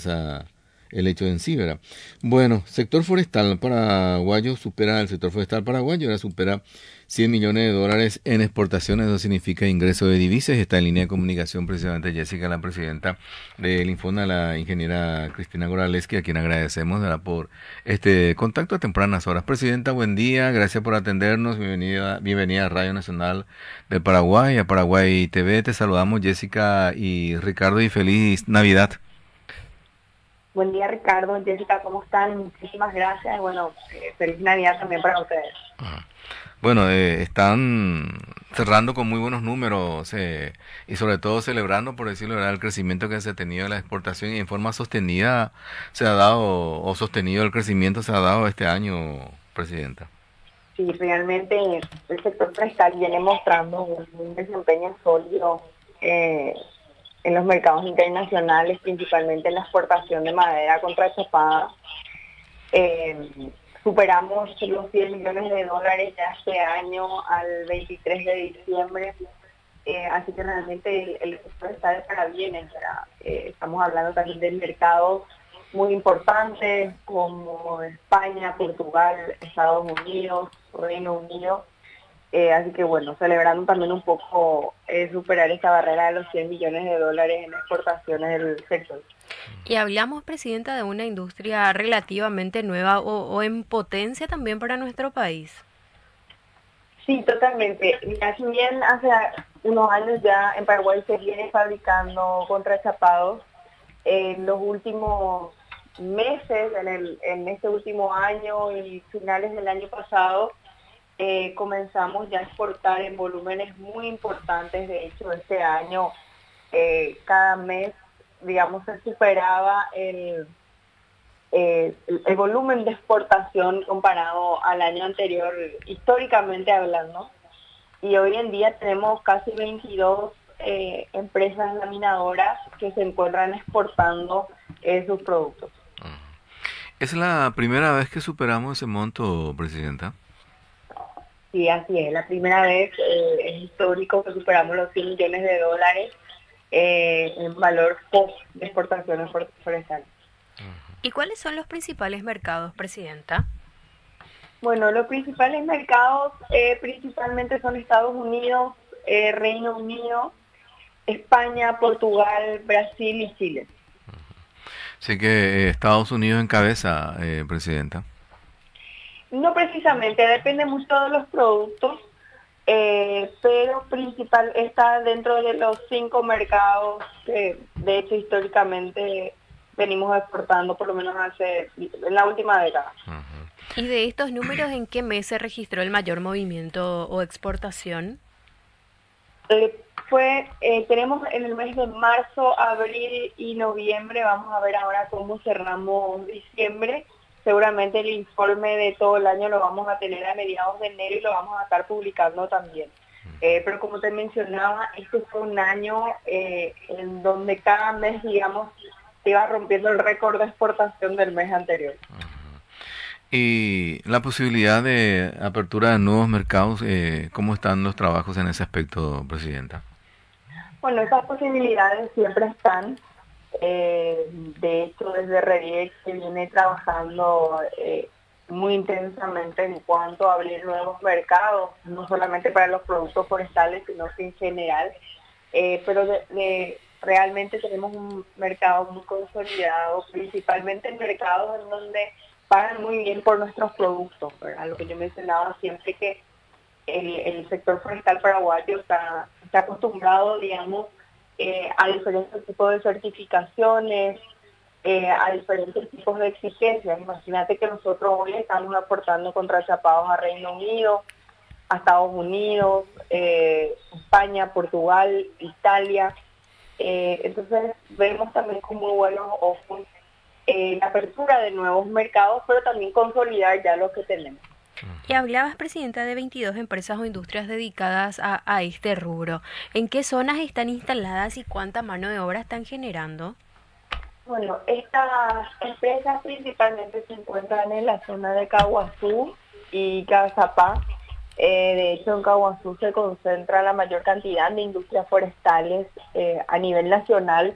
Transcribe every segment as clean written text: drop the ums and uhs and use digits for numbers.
el hecho en sí, ¿verdad? Bueno, sector forestal paraguayo supera, el sector forestal paraguayo ahora supera 100 millones de dólares en exportaciones, eso significa ingreso de divisas. Está en línea de comunicación precisamente Jessica, la presidenta del Infona, la ingeniera Cristina Goraleski, a quien agradecemos, ¿verdad?, por este contacto a tempranas horas. Presidenta, buen día, gracias por atendernos, bienvenida a Radio Nacional del Paraguay, a Paraguay TV. Te saludamos Jessica y Ricardo, y feliz Navidad. Buen día, Ricardo, Jessica, ¿cómo están? Muchísimas gracias. Bueno, feliz Navidad también para ustedes. Bueno, están cerrando con muy buenos números y sobre todo celebrando, por decirlo verdad, el crecimiento que se ha tenido en la exportación, y en forma sostenida se ha dado, o sostenido el crecimiento se ha dado este año, Presidenta. Sí, realmente el sector forestal viene mostrando un desempeño sólido en los mercados internacionales, principalmente en la exportación de madera contrachapada. Superamos los 100 millones de dólares ya este año al 23 de diciembre, así que realmente el sector está de parabienes. Estamos hablando también de mercados muy importantes como España, Portugal, Estados Unidos, Reino Unido. Así que bueno, celebrando también un poco superar esta barrera de los 100 millones de dólares en exportaciones del sector. Y hablamos, Presidenta, de una industria relativamente nueva o en potencia también para nuestro país. Sí, totalmente. Mira, si bien hace unos años ya en Paraguay se viene fabricando contrachapados, en los últimos meses, en este último año y finales del año pasado, comenzamos ya a exportar en volúmenes muy importantes. De hecho, este año cada mes, digamos, se superaba el volumen de exportación comparado al año anterior, históricamente hablando. Y hoy en día tenemos casi 22 empresas laminadoras que se encuentran exportando sus productos. ¿Es la primera vez que superamos ese monto, Presidenta? Sí, así es. La primera vez es histórico que superamos los 100 millones de dólares en valor post de exportaciones forestales. ¿Y cuáles son los principales mercados, Presidenta? Bueno, los principales mercados principalmente son Estados Unidos, Reino Unido, España, Portugal, Brasil y Chile. Sé que Estados Unidos encabeza, Presidenta. No precisamente, depende mucho de los productos, pero principal está dentro de los 5 mercados que de hecho históricamente venimos exportando por lo menos en la última década. ¿Y de estos números en qué mes se registró el mayor movimiento o exportación? Tenemos en el mes de marzo, abril y noviembre. Vamos a ver ahora cómo cerramos diciembre. Seguramente el informe de todo el año lo vamos a tener a mediados de enero y lo vamos a estar publicando también. Pero como te mencionaba, este fue un año en donde cada mes, digamos, se iba rompiendo el récord de exportación del mes anterior. Y la posibilidad de apertura de nuevos mercados, ¿cómo están los trabajos en ese aspecto, Presidenta? Bueno, esas posibilidades siempre están. De hecho, desde REDIEC se viene trabajando muy intensamente en cuanto a abrir nuevos mercados, no solamente para los productos forestales, sino que en general. Pero realmente tenemos un mercado muy consolidado, principalmente en mercados en donde pagan muy bien por nuestros productos, ¿verdad? Lo que yo mencionaba siempre, que el sector forestal paraguayo está acostumbrado, digamos, a diferentes tipos de certificaciones, a diferentes tipos de exigencias. Imagínate que nosotros hoy estamos aportando contrachapados a Reino Unido, a Estados Unidos, España, Portugal, Italia. Entonces vemos también con muy buenos ojos la apertura de nuevos mercados, pero también consolidar ya los que tenemos. Y hablabas, Presidenta, de 22 empresas o industrias dedicadas a este rubro. ¿En qué zonas están instaladas y cuánta mano de obra están generando? Bueno, estas empresas principalmente se encuentran en la zona de Caguazú y Cazapá. De hecho, en Caguazú se concentra la mayor cantidad de industrias forestales a nivel nacional.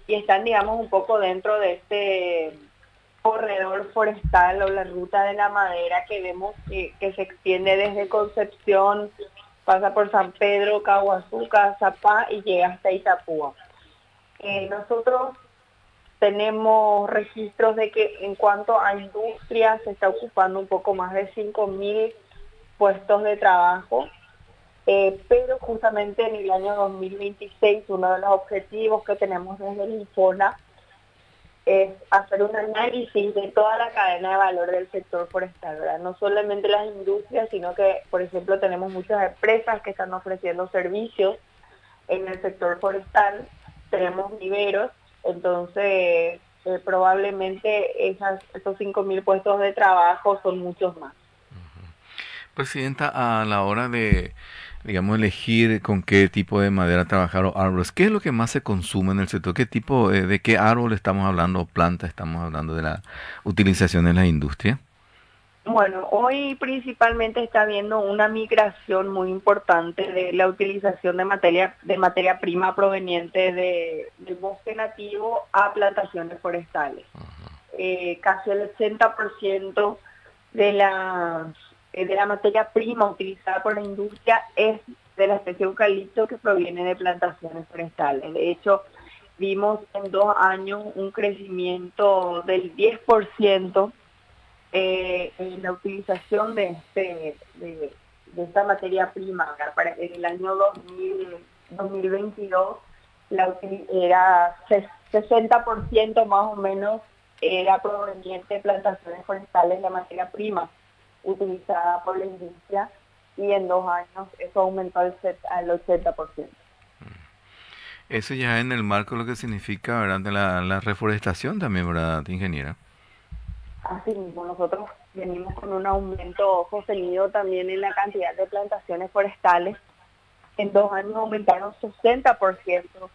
y están, digamos, un poco dentro de este corredor forestal o la ruta de la madera que vemos que se extiende desde Concepción, pasa por San Pedro, Caguazú, Cazapá y llega hasta Itapúa. Nosotros tenemos registros de que en cuanto a industria se está ocupando un poco más de 5.000 puestos de trabajo, pero justamente en el año 2026 uno de los objetivos que tenemos desde el INFONA es hacer un análisis de toda la cadena de valor del sector forestal, ¿verdad? No solamente las industrias, sino que, por ejemplo, tenemos muchas empresas que están ofreciendo servicios en el sector forestal, tenemos viveros, entonces probablemente esos 5.000 puestos de trabajo son muchos más. Presidenta, a la hora de, digamos, elegir con qué tipo de madera trabajar o árboles, ¿qué es lo que más se consume en el sector? ¿Qué tipo, de qué árbol estamos hablando o planta estamos hablando de la utilización en la industria? Bueno, hoy principalmente está habiendo una migración muy importante de la utilización de materia prima proveniente del bosque nativo a plantaciones forestales. Casi el 80% de la materia prima utilizada por la industria es de la especie eucalipto que proviene de plantaciones forestales. De hecho, vimos en 2 años un crecimiento del 10% en la utilización de esta materia prima. En el año 2022 era 60% más o menos era proveniente de plantaciones forestales la materia prima utilizada por la industria, y en 2 años eso aumentó al 80%. Eso ya en el marco lo que significa, ¿verdad?, de la reforestación también, ¿verdad, ingeniera? Así mismo, nosotros venimos con un aumento sostenido también en la cantidad de plantaciones forestales. En 2 años aumentaron 60%,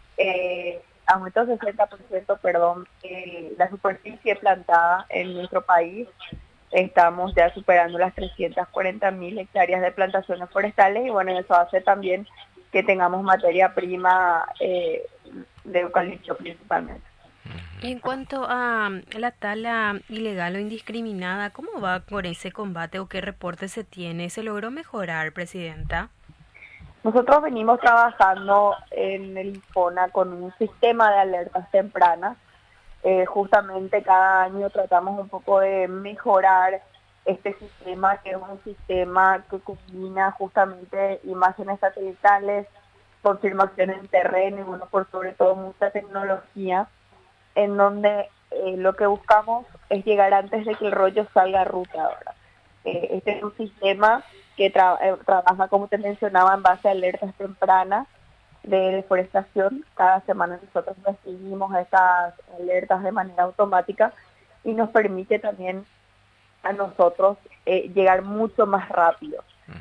aumentó 60%, perdón, la superficie plantada en nuestro país. Estamos ya superando las 340.000 hectáreas de plantaciones forestales, y bueno, eso hace también que tengamos materia prima de eucalipto principalmente. Y en cuanto a la tala ilegal o indiscriminada, ¿cómo va con ese combate o qué reporte se tiene? ¿Se logró mejorar, presidenta? Nosotros venimos trabajando en el INFONA con un sistema de alertas tempranas. Justamente cada año tratamos un poco de mejorar este sistema, que es un sistema que combina justamente imágenes satelitales, confirmación en terreno y bueno, por sobre todo mucha tecnología, en donde lo que buscamos es llegar antes de que el rollo salga a ruta ahora. Este es un sistema que trabaja, como te mencionaba, en base a alertas tempranas de deforestación. Cada semana nosotros recibimos estas alertas de manera automática y nos permite también a nosotros llegar mucho más rápido.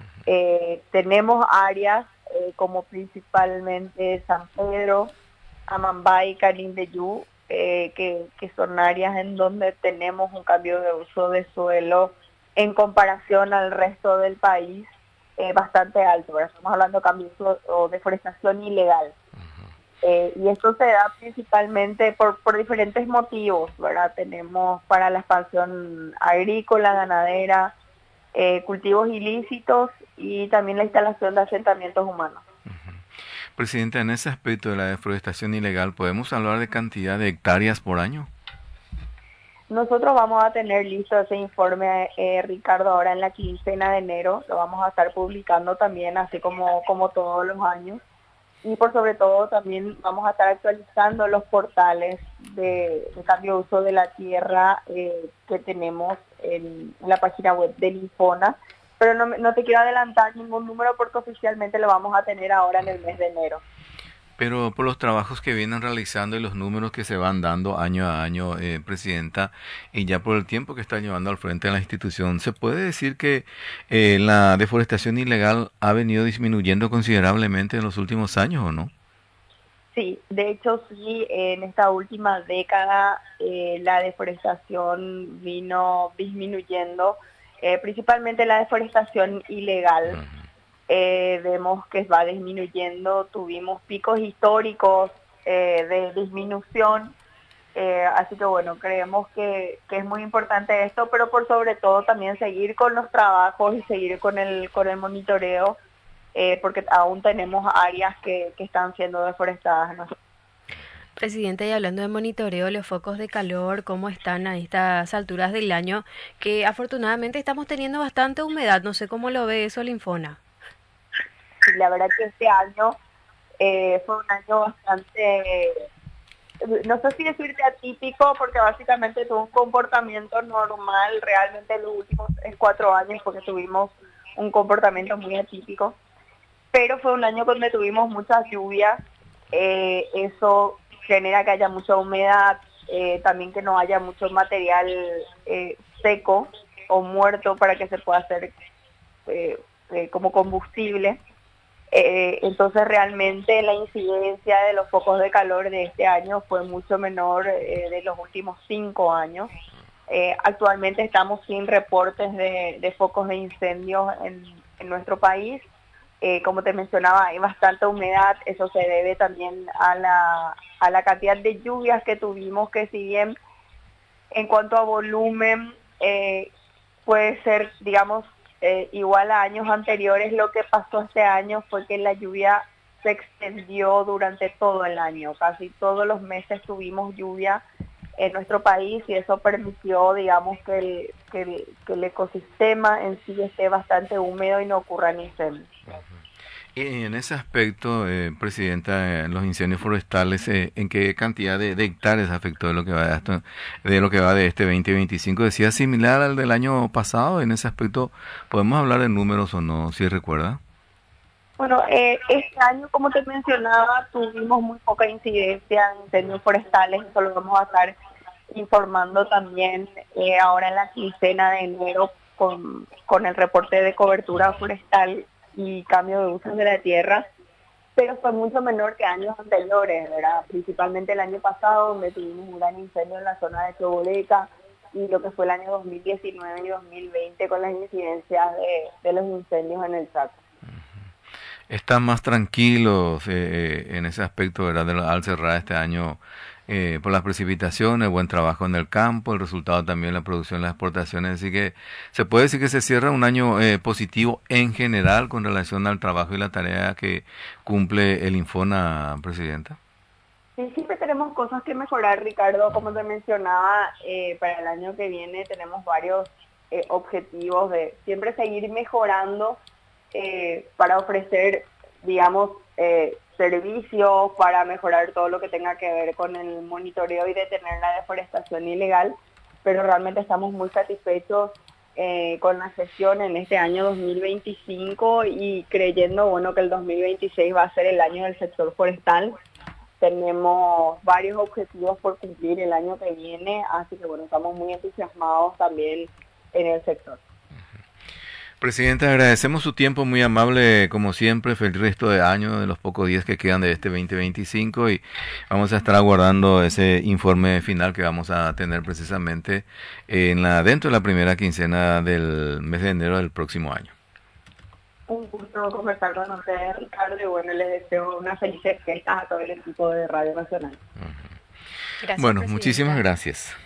Tenemos áreas como principalmente San Pedro, Amambay, Canindeyú, que son áreas en donde tenemos un cambio de uso de suelo en comparación al resto del país bastante alto, ¿verdad? Estamos hablando de cambio de uso o deforestación ilegal. Y esto se da principalmente por diferentes motivos, ¿verdad? Tenemos para la expansión agrícola, ganadera, cultivos ilícitos y también la instalación de asentamientos humanos. Presidenta, en ese aspecto de la deforestación ilegal, ¿podemos hablar de cantidad de hectáreas por año? Nosotros vamos a tener listo ese informe, Ricardo, ahora en la quincena de enero. Lo vamos a estar publicando también, así como todos los años. Y por sobre todo también vamos a estar actualizando los portales de cambio de uso de la tierra que tenemos en la página web del INFONA. Pero no te quiero adelantar ningún número porque oficialmente lo vamos a tener ahora en el mes de enero. Pero por los trabajos que vienen realizando y los números que se van dando año a año, Presidenta, y ya por el tiempo que está llevando al frente de la institución, ¿se puede decir que la deforestación ilegal ha venido disminuyendo considerablemente en los últimos años o no? Sí, de hecho sí, en esta última década la deforestación vino disminuyendo, principalmente la deforestación ilegal. Vemos que va disminuyendo, tuvimos picos históricos de disminución. Así que bueno, creemos que es muy importante esto, pero por sobre todo también seguir con los trabajos y seguir con el monitoreo, porque aún tenemos áreas que están siendo deforestadas, ¿no? Presidente, y hablando de monitoreo, los focos de calor, ¿cómo están a estas alturas del año? Que afortunadamente estamos teniendo bastante humedad, no sé cómo lo ve eso el Infona. Y la verdad que este año fue un año bastante, no sé si decirte atípico, porque básicamente tuvo un comportamiento normal realmente en los últimos 4 años, porque tuvimos un comportamiento muy atípico, pero fue un año donde tuvimos muchas lluvias, eso genera que haya mucha humedad, también que no haya mucho material seco o muerto para que se pueda hacer como combustible. Entonces realmente la incidencia de los focos de calor de este año fue mucho menor de los últimos 5 años. Actualmente estamos sin reportes de focos de incendios en nuestro país. Como te mencionaba, hay bastante humedad, eso se debe también a la cantidad de lluvias que tuvimos, que si bien en cuanto a volumen puede ser, digamos, igual a años anteriores, lo que pasó este año fue que la lluvia se extendió durante todo el año, casi todos los meses tuvimos lluvia en nuestro país y eso permitió, digamos, que el ecosistema en sí esté bastante húmedo y no ocurran incendios. Y en ese aspecto, Presidenta, los incendios forestales, ¿en qué cantidad de hectáreas afectó de lo que va de este 2025? ¿Decía similar al del año pasado? En ese aspecto, ¿podemos hablar de números o no, si recuerda? Bueno, este año, como te mencionaba, tuvimos muy poca incidencia en incendios forestales, eso lo vamos a estar informando también ahora en la quincena de enero con el reporte de cobertura forestal y cambio de usos de la tierra, pero fue mucho menor que años anteriores, ¿verdad? Principalmente el año pasado, donde tuvimos un gran incendio en la zona de Choboleca, y lo que fue el año 2019 y 2020 con las incidencias de los incendios en el Chaco. Están más tranquilos en ese aspecto, ¿verdad? Al cerrar este año por las precipitaciones, buen trabajo en el campo, el resultado también la producción, las exportaciones, así que se puede decir que se cierra un año positivo en general con relación al trabajo y la tarea que cumple el Infona, Presidenta. Sí, siempre tenemos cosas que mejorar, Ricardo. Como te mencionaba, para el año que viene tenemos varios objetivos de siempre seguir mejorando para ofrecer, digamos, servicios, para mejorar todo lo que tenga que ver con el monitoreo y detener la deforestación ilegal, pero realmente estamos muy satisfechos con la gestión en este año 2025 y creyendo, bueno, que el 2026 va a ser el año del sector forestal. Tenemos varios objetivos por cumplir el año que viene, así que bueno, estamos muy entusiasmados también en el sector. Presidenta, agradecemos su tiempo muy amable, como siempre, feliz resto de año, de los pocos días que quedan de este 2025 y vamos a estar aguardando ese informe final que vamos a tener precisamente dentro de la primera quincena del mes de enero del próximo año. Un gusto conversar con ustedes, Ricardo, y bueno, les deseo una feliz fiesta a todo el equipo de Radio Nacional. Gracias, bueno, Presidenta. Muchísimas gracias.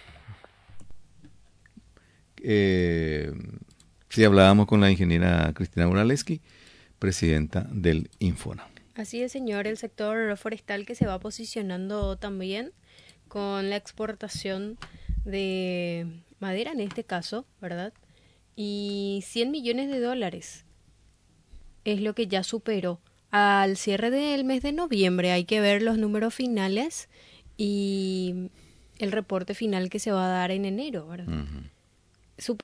Sí, hablábamos con la ingeniera Cristina Buraleski, presidenta del Infona. Así es, señor, el sector forestal que se va posicionando también con la exportación de madera en este caso, ¿verdad? Y $100 millones es lo que ya superó. Al cierre del mes de noviembre hay que ver los números finales y el reporte final que se va a dar en enero, ¿verdad? Uh-huh.